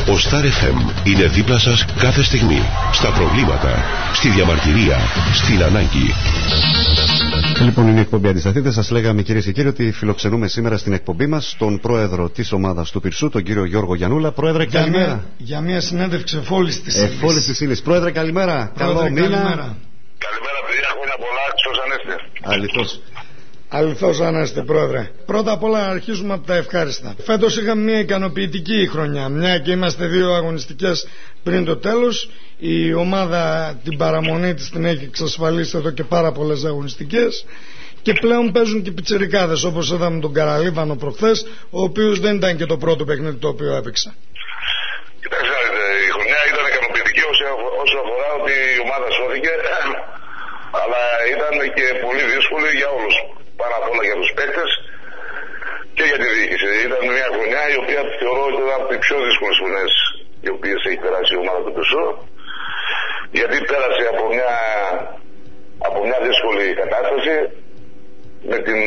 Ο Star FM είναι δίπλα σας κάθε στιγμή. Στα προβλήματα, στη διαμαρτυρία, στην ανάγκη. Λοιπόν, είναι η εκπομπή Αντισταθείτε. Σας λέγαμε, κυρίες και κύριοι, ότι φιλοξενούμε σήμερα στην εκπομπή μας τον πρόεδρο της ομάδας του Πυρσού, τον κύριο Γιώργο Γιαννούλα. Πρόεδρε, καλημέρα. Για μια συνέντευξη εφόλης της ύλης. Εφόλης της ύλης. Πρόεδρε, καλημέρα. Καλό μήνα. Καλημέρα, παιδιά. Χρόνια πολλά. Ποιος ανέστε. Αληθώς. Αληθώς ανέστε, πρόεδρε. Πρώτα απ' όλα αρχίζουμε από τα ευχάριστα. Φέτος είχαμε μια ικανοποιητική χρονιά. Μια και είμαστε 2 αγωνιστικές πριν το τέλος. Η ομάδα την παραμονή της την έχει εξασφαλίσει εδώ και πάρα πολλές αγωνιστικές. Και πλέον παίζουν και πιτσιρικάδες, όπως είδαμε τον Καραλίβανο προχθές, ο οποίος δεν ήταν και το πρώτο παιχνίδι το οποίο έπαιξε. Κοιτάξτε, η χρονιά ήταν ικανοποιητική όσο αφορά ότι η ομάδα σώθηκε, αλλά ήταν και πολύ δύσκολη για όλους. Πάρα απ' όλα για τους παίκτες και για τη διοίκηση. Ήταν μια χρονιά η οποία θεωρώ ότι ήταν από τις πιο δύσκολες χρονιές οι οποίες έχει περάσει η ομάδα του Πυρσού, γιατί πέρασε από μια δύσκολη κατάσταση με την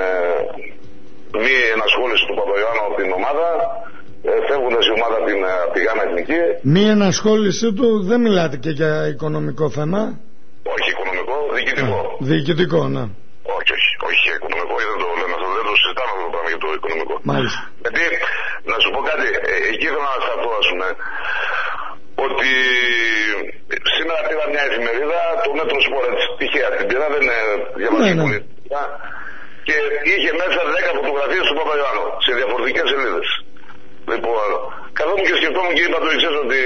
μη ενασχόληση του Παπαϊωάννου από την ομάδα, φεύγοντας η ομάδα από τη Γάμα Εθνική. Μη ενασχόλησή του, δεν μιλάτε και για οικονομικό θέμα? Όχι οικονομικό, διοικητικό. Διοικητικό, ναι. Όχι οικονομικό, δεν το λέμε αυτό, δεν το συζητάμε αυτό το πράγμα για το οικονομικό. Μάλιστα. Γιατί, να σου πω κάτι, εκεί θέλω να σταθώ, ας πούμε, ότι σήμερα πήρα μια εφημερίδα, το Μέτρο Σπορ, τυχαία την πήρα, δεν διαβάζει πολύ. Και είχε μέσα 10 φωτογραφίες του Παπαϊωάννου σε διαφορετικές σελίδες. Λοιπόν, καθόμουν και σκεφτόμουν και είπα το εξής, ότι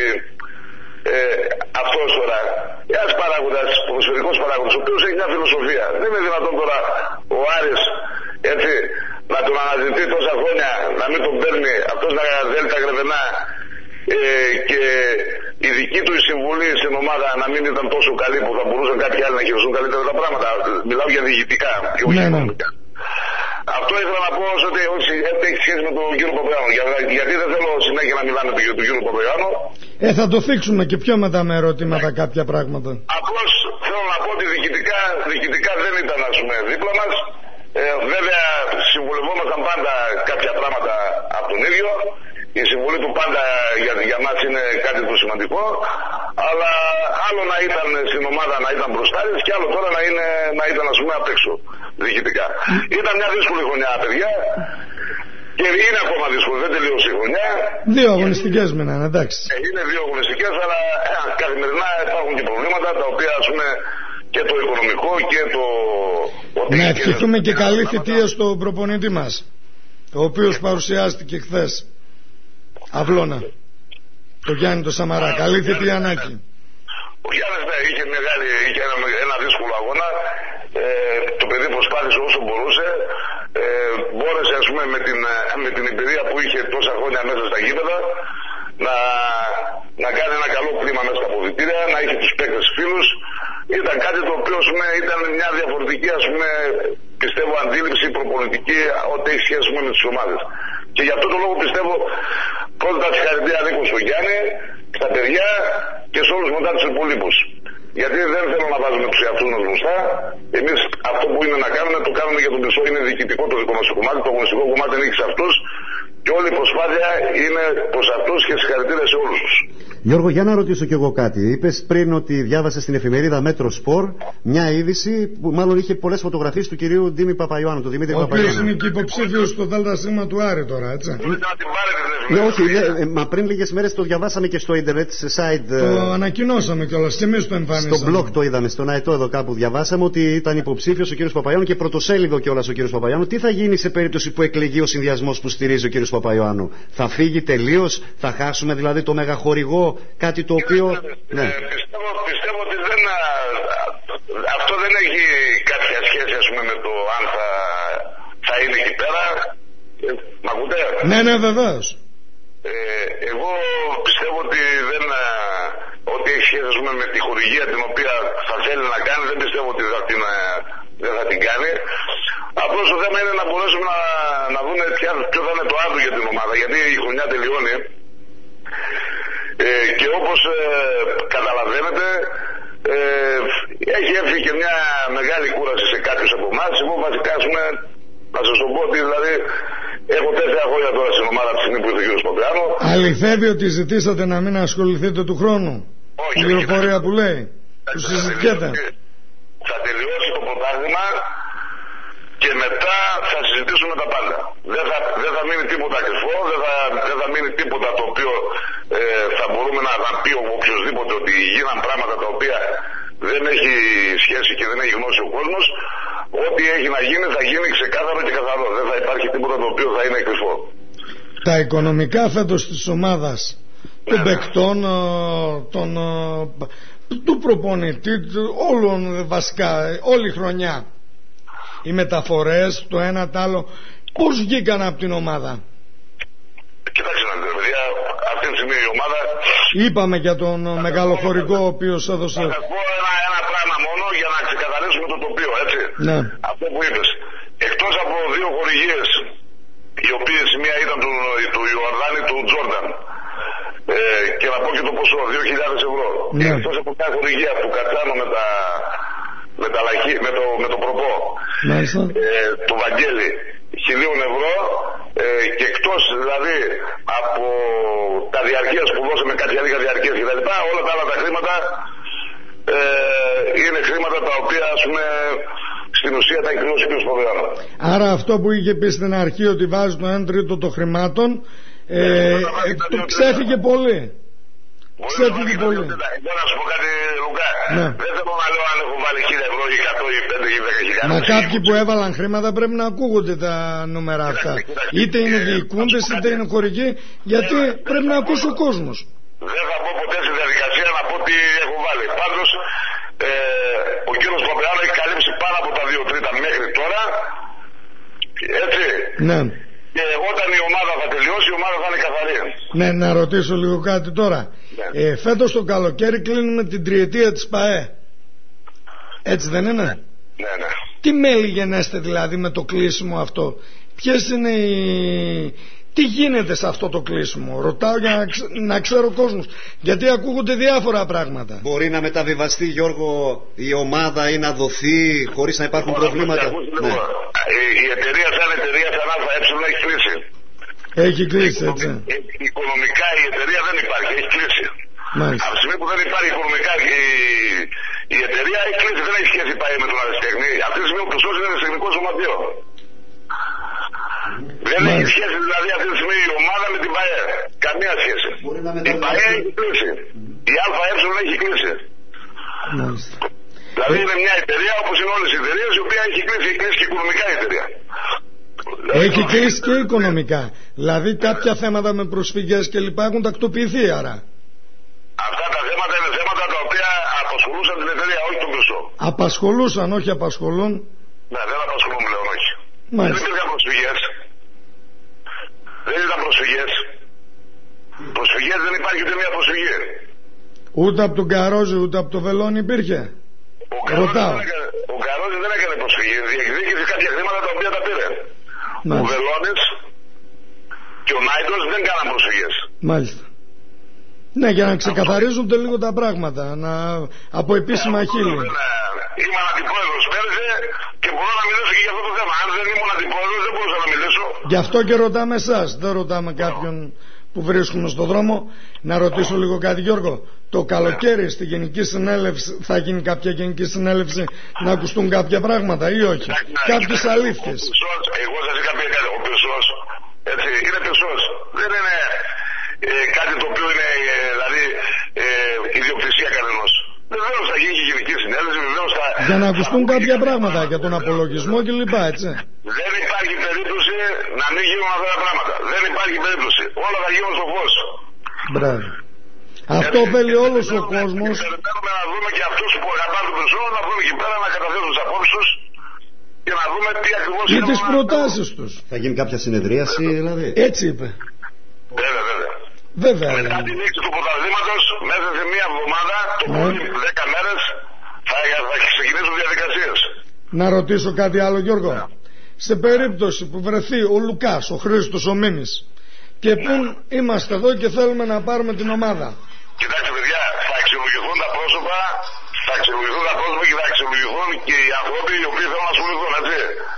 αυτός τώρα, ένας παράγοντας, ποδοσφαιρικός παράγοντας, ο οποίος έχει μια φιλοσοφία, δεν είναι δυνατόν τώρα ο Άρης έτσι να τον αναζητεί τόσα χρόνια, να μην τον παίρνει, αυτός να θέλει τα γρεβενά και η δική του συμβουλή στην ομάδα να μην ήταν τόσο καλή που θα μπορούσαν κάποιοι άλλοι να χειριστούν καλύτερα τα πράγματα. Μιλάω για διοικητικά και όχι οικονομικά. Αυτό ήθελα να πω ότι έχει σχέση με τον κύριο Παπαϊωάννου. Γιατί δεν θέλω συνέχεια να μιλάμε για τον κύριο Παπαϊωάννου. Θα το θίξουμε και πιο μετά με ερωτήματα κάποια πράγματα. Απλώς θέλω να πω ότι διοικητικά δεν ήταν, ας πούμε, δίπλα μας. Βέβαια συμβουλευόμασταν πάντα κάποια πράγματα από τον ίδιο. Η συμβουλή του πάντα για μας είναι κάτι το σημαντικό. Αλλά άλλο να ήταν στην ομάδα να ήταν μπροστάρης και άλλο τώρα να ήταν, ας πούμε, απ' έξω διοικητικά. Ήταν μια δύσκολη χρονιά, παιδιά. Και είναι ακόμα δύσκολη, δεν τελείωσε η χρονιά. 2 αγωνιστικές μείναν, εντάξει. Είναι 2 αγωνιστικές, αλλά καθημερινά υπάρχουν και προβλήματα τα οποία, ας πούμε, και το οικονομικό και το... Να ευχηθούμε και καλή θητεία στον προπονητή μας, ο οποίος παρουσιάστηκε χθες. Αυλώνα. Το Γιάννη το Σαμαρά. Καλή θητεία, Νάκη. Ο Γιάννης είχε ένα δύσκολο αγώνα. Το παιδί προσπάθησε όσο μπορούσε. Μπόρεσε, ας πούμε, με την εμπειρία που είχε τόσα χρόνια μέσα στα γήπεδα να κάνει ένα καλό κλίμα μέσα στα αποδυτήρια, να είχε τους παίκτες φίλους. Ήταν κάτι το οποίο, ας πούμε, ήταν μια διαφορετική, ας πούμε, πιστεύω, αντίληψη προπονητική ό,τι έχει σχέση με τις ομάδες. Και γι' αυτό το λόγο πιστεύω πρώτα τα συγχαρητήρια ανήκουν στο Γιάννη, στα παιδιά και σε όλους μετά τους υπολείπους. Γιατί δεν θέλω να βάζουμε τους εαυτούς μας μπροστά. Εμείς αυτό που είναι να κάνουμε, το κάνουμε για τον Πυρσό. Είναι διοικητικό το δικό μας κομμάτι. Το αγωνιστικό κομμάτι ανήκει σε αυτούς. Και όλη η προσπάθεια είναι προς αυτούς και συγχαρητήρια σε όλους τους. Γιώργο, για να ρωτήσω κι εγώ κάτι. Είπες πριν ότι διάβασες στην εφημερίδα Μέτρο Σπορ μια είδηση που μάλλον είχε πολλές φωτογραφίες του κυρίου Ντίμη Παπαϊωάννου, του Δημήτρη Παπαϊωάννου. Ο οποίος είναι και υποψήφιος στο ΔΣ του Άρη τώρα, έτσι. Ναι, όχι, μα πριν λίγες μέρες το διαβάσαμε και στο ίντερνετ, σε site. Το ανακοινώσαμε κιόλας, και εμείς το εμφανίσαμε. Στο blog το είδαμε, στον ΑΕΤΟ εδώ κάπου διαβάσαμε ότι ήταν υποψήφιος ο κύριος Παπαϊωάννου και πρωτοσέλιδο κιόλας ο κύριος Παπαϊωάννου. Τι θα γίνει σε περίπτωση που εκλεγεί ο συνδυασμός που στηρίζει ο κύριος Παπαϊωάννου? Θα φύγει τελείως, θα χάσουμε δηλαδή το μεγαχορηγό, κάτι το οποίο. Ναι. Πιστεύω ότι αυτό δεν έχει κάποια σχέση, ας πούμε, με το αν θα είναι εκεί πέρα. Μ' ακούτε? Ναι, βεβαίως. Εγώ πιστεύω ότι ό,τι έχει σχέση, ας πούμε, με τη χορηγία την οποία θα θέλει να κάνει, δεν πιστεύω ότι δεν θα την κάνει. Απλώς το θέμα είναι να μπορέσουμε να δούμε ποιο θα είναι το άδειο για την ομάδα, γιατί η χρονιά τελειώνει. Και όπως καταλαβαίνετε έχει έρθει και μια μεγάλη κούραση σε κάποιους από εμάς. Εγώ βασικά, ας πούμε, να σας το πω ότι δηλαδή Έχω 4 χρόνια τώρα στην ομάδα τη στιγμή που ήρθε ο κ. Παπαϊάνου. Αληθεύει ότι ζητήσατε να μην ασχοληθείτε του χρόνου? Όχι. Η πληροφορία που λέει, που συζητιέται. Θα τελειώσει το πρωτάθλημα και μετά θα συζητήσουμε τα πάντα. Δεν θα μείνει τίποτα κρυφό, δεν θα μείνει τίποτα το οποίο θα μπορούμε να πει οποιοδήποτε ότι γίναν πράγματα τα οποία δεν έχει σχέση και δεν έχει γνώση ο κόσμος. Ό,τι έχει να γίνει θα γίνει ξεκάθαρο και καθαρό. Δεν θα υπάρχει τίποτα το οποίο θα είναι κρυφό. Τα οικονομικά φέτος της ομάδας, των παικτών, του προπονητή, όλων βασικά, όλη η χρονιά, οι μεταφορές, το ένα το άλλο, πώς βγήκαν από την ομάδα? Κοιτάξτε να δείτε, παιδιά, αυτή τη στιγμή η ομάδα... Είπαμε για τον μεγάλο χορηγό ο οποίος έδωσε... Θα σας πω ένα πράγμα μόνο για να ξεκαθαρίσουμε το τοπίο, έτσι. Ναι. Αυτό που είπες. Εκτός από 2 χορηγίες, οι οποίες μία ήταν του Ιορδάνη, του Τζόρνταν, και να πω και το ποσό, 2.000 ευρώ. Ναι. Εκτός από μια χορηγία που κατσάνω με το προπό, του Βαγγέλη, 1.000 ευρώ, και εκτός δηλαδή από τα διαρκείας που δώσαμε, κάτι λίγα διαρκείας κτλ., όλα τα άλλα τα χρήματα είναι χρήματα τα οποία, ας πούμε, στην ουσία τα έχει πληρώσει ο κ. Παπαϊάνου. Άρα αυτό που είχε πει στην αρχή ότι βάζει το 1/3 των χρημάτων, το ξέφυγε πολύ. Ξέφυγε πολύ. Μπορώ να σου πω κάτι, Λουκά. Ναι. Δεν θέλω να λέω αν έχω βάλει 1.000 ευρώ ή 100 ή 5 ή 10.000. Μα κάποιοι που έβαλαν χρήματα πρέπει να ακούγονται τα νούμερα αυτά. Είτε είναι διοικούντες είτε είναι χορηγοί, γιατί πρέπει να ακούσει ο κόσμος. Δεν θα πω ποτέ στη διαδικασία να πω τι έχω βάλει. Πάντως ο κύριος Παπαϊάνου έχει καλύψει πάνω από τα 2/3 μέχρι τώρα. Έτσι. Ναι. Και όταν η ομάδα θα τελειώσει, η ομάδα θα είναι καθαρή. Ναι, να ρωτήσω λίγο κάτι τώρα. Ναι. Φέτος το καλοκαίρι κλείνουμε την 3ετία της ΠΑΕ. Έτσι δεν είναι? Ναι, ναι. Τι μέλη γενέστε δηλαδή με το κλείσιμο αυτό? Ποιες είναι τι γίνεται σε αυτό το κλείσιμο? Ρωτάω για να ξέρω ο κόσμος, γιατί ακούγονται διάφορα πράγματα. Μπορεί να μεταβιβαστεί, Γιώργο, η ομάδα ή να δοθεί χωρίς να υπάρχουν προβλήματα? Ναι. Η εταιρεία σαν ΑΕ έχει κλείσει. Έχει κλείσει, έτσι. Οικονομικά η εταιρεία δεν υπάρχει, έχει κλείσει. Μάλιστα. Από τη στιγμή που δεν υπάρχει οικονομικά η εταιρεία έχει κλείσει, δεν έχει σχέση πάει με τον αριστέχνη. Αυτή τη στιγμή ο Χρυσός είναι τεχνικό σωματείο. Δεν έχει σχέση δηλαδή αυτή τη στιγμή η ομάδα με την ΠΑΕ. Καμία σχέση. Η ΠΑΕ έχει κλείσει. Η ΑΕ έχει κλείσει. Μάλιστα. Δηλαδή είναι μια εταιρεία όπως είναι όλες οι εταιρείες, η οποία έχει κλείσει και οικονομικά η εταιρεία. Έχει κλείσει και οικονομικά. Δηλαδή κάποια θέματα με προσφυγές και λοιπά έχουν τακτοποιηθεί άρα. Αυτά τα θέματα είναι θέματα τα οποία απασχολούσαν την εταιρεία, όχι τον Χρυσό. Απασχολούσαν, όχι απασχολούν. Ναι, δεν απασχολούν πλέον, όχι. Μάλιστα. Δεν υπήρχαν προσφυγές. Δεν ήταν προσφυγές. Προσφυγές δεν υπάρχει ούτε μια προσφυγή. Ούτε από τον Καρόζη ούτε από το Βελόνι υπήρχε? Ο Καρόζης δεν έκανε προσφυγή. Διεκδίκησε κάποια χρήματα τα οποία τα πήρε. Ο Βελόνης και ο Νάιτος δεν κάναν προσφυγές. Μάλιστα. Ναι, για να ξεκαθαρίζονται λίγο τα πράγματα, από επίσημα χείλη. Είμαι αντιπρόεδρος πέρυσι και μπορώ να μιλήσω και για αυτό το θέμα. Αν δεν ήμουν αντιπρόεδρος δεν μπορούσα να μιλήσω. Γι' αυτό και ρωτάμε εσάς, δεν ρωτάμε κάποιον που βρίσκουμε στον δρόμο. Να ρωτήσω λίγο κάτι, Γιώργο. Το καλοκαίρι στη Γενική Συνέλευση θα γίνει κάποια Γενική Συνέλευση να ακουστούν κάποια πράγματα ή όχι? Κάποιες αλήθειες. Εγώ σας είχα πει κάτι. Ο Χρυσός είναι Χρυσός. Δεν είναι κάτι το οποίο είναι δηλαδή ιδιοκτησία κανενός. Βεβαίως θα γίνει και Γενική Συνέλευση, βεβαίως θα... Για να ακουστούν κάποια πράγματα για τον απολογισμό κλπ. Έτσι. Δεν υπάρχει περίπτωση να μην γίνουν αυτά τα πράγματα. Δεν υπάρχει περίπτωση. Όλα θα γίνουν στο φως. Μπράβο. Αυτό θέλει όλος ο κόσμος. Θέλουμε να δούμε και αυτούς που αγαπάνε τον Χρυσό, να δούμε εκεί πέρα να καταθέσουν τις απόψεις τους και να δούμε τι ακριβώς είναι. Και τις προτάσεις τους. Θα γίνει κάποια συνεδρίαση δηλαδή? Έτσι είπε. Βέβαια. Μετά τη λήξη του πρωταθλήματος, μέσα σε μία εβδομάδα, το πολύ 10 μέρες, θα ξεκινήσουν διαδικασίες. Να ρωτήσω κάτι άλλο, Γιώργο. Σε περίπτωση που βρεθεί ο Λουκάς, ο Χρήστος, ο Μίμης και πούν είμαστε εδώ και θέλουμε να πάρουμε την ομάδα. Κοιτάξτε παιδιά, θα αξιολογηθούν τα πρόσωπα, και θα αξιολογηθούν και οι άνθρωποι οι οποίοι θέλουν να ασχοληθούν, έτσι.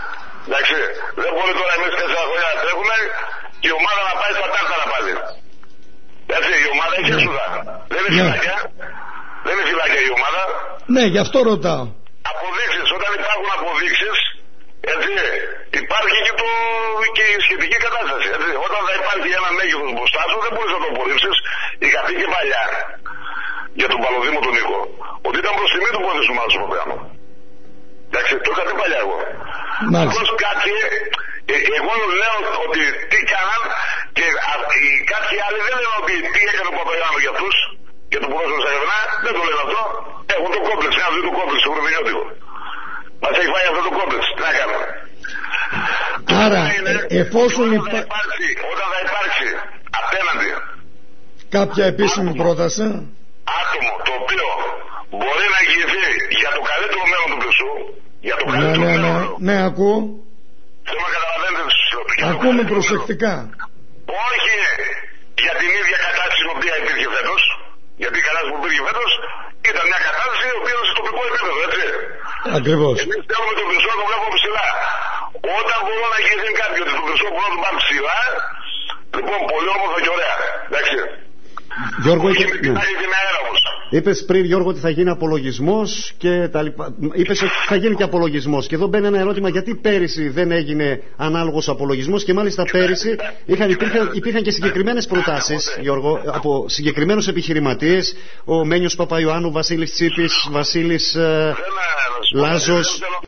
Εντάξει, δεν μπορεί τώρα εμείς 4 χρόνια να τρέχουμε και η ομάδα να πάει στα τάρταρα πάλι. Έτσι, η ομάδα έχει έξοδα. Δεν είναι φυλάκια. Δεν είναι φυλάκια η ομάδα. Ναι, γι' αυτό ρωτάω. Αποδείξεις, όταν υπάρχουν αποδείξεις, έτσι, υπάρχει και η σχετική κατάσταση. Έτσι. Όταν θα υπάρχει ένα μέγεθος μπροστά σου, δεν μπορείς να το αποδείξεις. Είχα πει και παλιά για τον Παλοδήμο τον Νίκο, ότι ήταν προς τιμή του πόδι του ομάδας του Παπαϊάνου. Εντάξει, το είχα πει παλιά εγώ. Απλώς κάποιοι, εγώ λέω ότι τι κάναν και κάποιοι άλλοι δεν λένε ότι τι έκανε ο Παπαϊάνου για αυτούς και το πρόσωπο στα Γευνά, δεν το λένε αυτό. Έχουν το κόμπλεξ, έχουν δει το κόμπλεξ στο Βρεβινιώτικο. Μας έχει φάει αυτό το κόμπλεξ, τι να κάνουμε. Άρα, εφόσον όταν θα υπάρξει απέναντι κάποια επίσημη πρόταση, άτομο το οποίο μπορεί να εγγυηθεί για το καλύτερο μέλλον του Χρυσού, για το καλύτερο μέλλον. Ναι, ακούω. Θέλω να καταλαβαίνετε τους συλλογικούς. Ακούμε προσεκτικά. Όχι για την ίδια κατάσταση η οποία υπήρχε φέτος, γιατί η κατάσταση που υπήρχε φέτος ήταν μια κατάσταση η οποία ήταν στο τοπικό επίπεδο, έτσι. Ακριβώς. Εμείς θέλουμε τον Χρυσό να τον βλέπουμε ψηλά. Όταν μπορώ να εγγυηθεί κάποιο ότι τον Χρυσό μπορώ να τον πάρει ψηλά, λοιπόν, πολύ όμορφα και ωραία. Εντάξει. Γιώργο, είπες πριν, Γιώργο, ότι θα γίνει απολογισμός και τα λοιπά. Είπες ότι θα γίνει και απολογισμός. Και εδώ μπαίνει ένα ερώτημα, γιατί πέρυσι δεν έγινε ανάλογος απολογισμός και μάλιστα πέρυσι υπήρχαν και συγκεκριμένες προτάσεις, Γιώργο, από συγκεκριμένους επιχειρηματίες, ο Μένιος Παπαϊωάννου, Βασίλης Τσίπης, Βασίλης Λάζος.